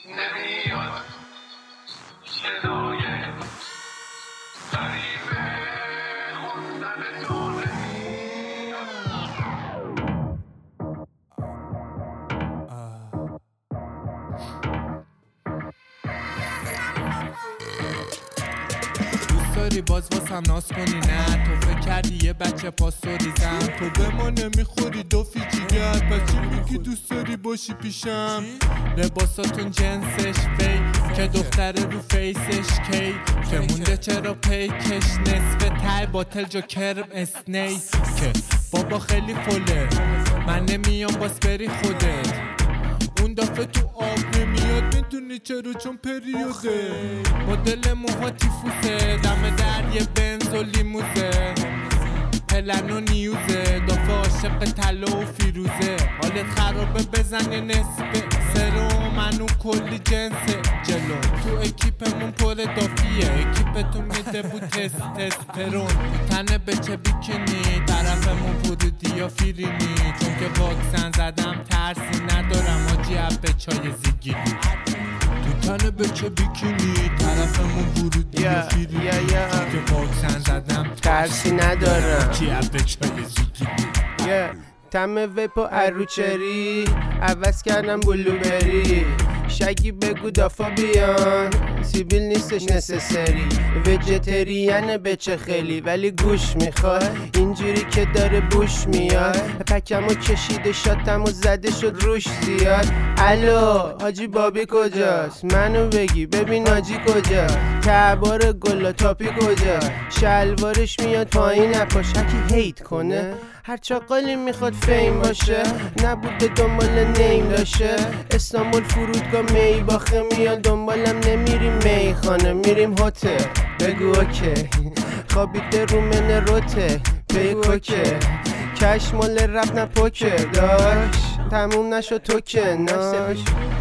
نمیاد صدای غریبه خوندن تو نمیاد. داری باز واسم ناز کنی نه؟ تو فکر کردی یه بچه پاسوریزم؟ تو به ما نمیخوری دو فیجیگر، بچه میگی دوست داری باشی پیشم. لباساتون جنسش فی که دختره رو فیسش کی که مونده چرا پیکش نصف تای باتل جا کرم اسنی که بابا خیلی فله من نمیام باز بری خودت. اون دفعه تو آب نمیاد میدونی چرا؟ چون پریوده مدل موها تیفوسه دم در یه بنز و لیموزه پلن و نیوزه دفعه عاشق طلا و فیروزه. حالت خرابه بزن یه نصفه سرو منو کلی جنسه جلو. تو اکیپمون پر دافیه اکیپتون میده بود تستوسترون. تنه بچه بیکینی طرفمون ورودی یا فیرینی چون که واکسن زدم ترسی ندارم آجی عبه چای زیگیری. تو تنه بچه بیکینی طرفمون ورودی یا فیرینی چون که واکسن زدم ترسی ندارم آجی عبه چای زیگیری. تم ویپ و اروچری عوض کردم بلوبری. شگی بگو دافا بیان سیبیل نیستش نسسری. ویجتریانه بچه خیلی ولی گوش میخواد اینجوری که داره بوش میاد. پکمو کشیده شاتمو زده شد روش زیاد. الو حاجی بابی کجاست؟ منو بگی ببین حاجی کجاست؟ کعبار گلا تاپی کجاست؟ شلوارش میاد پایین نپاش. هکی هیت کنه هر چاقالی میخواد فیم باشه نبوده دنبال نیم داشته. استانبول فرودگاه می باخه میاد دنبالم نمیریم میخانه میریم هتل. بگو اوکی خوابیده رو من روته بگو که کش مال رب نپوکه داشت تموم نشد تو که ناش.